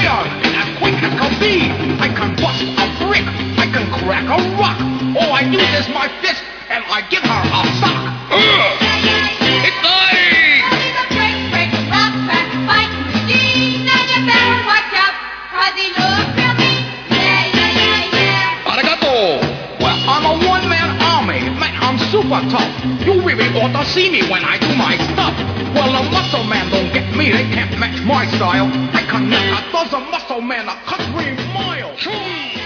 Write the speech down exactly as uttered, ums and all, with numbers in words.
iron and as quick as can be. I can bust a brick, I can crack a rock. All I use is my fist and I give her a sock. Ugh. It's I! He's a break, break, rock, crack, fighting machine. And you better watch out, cause he looks real mean. Yeah, yeah, yeah, yeah. Arigato! Well, I'm a one-man army, man, I'm super tough. You really ought to see me when I do my stuff. Well, a muscle man don't get me, they can't match my style. I can knock a dozen muscle men a country mile.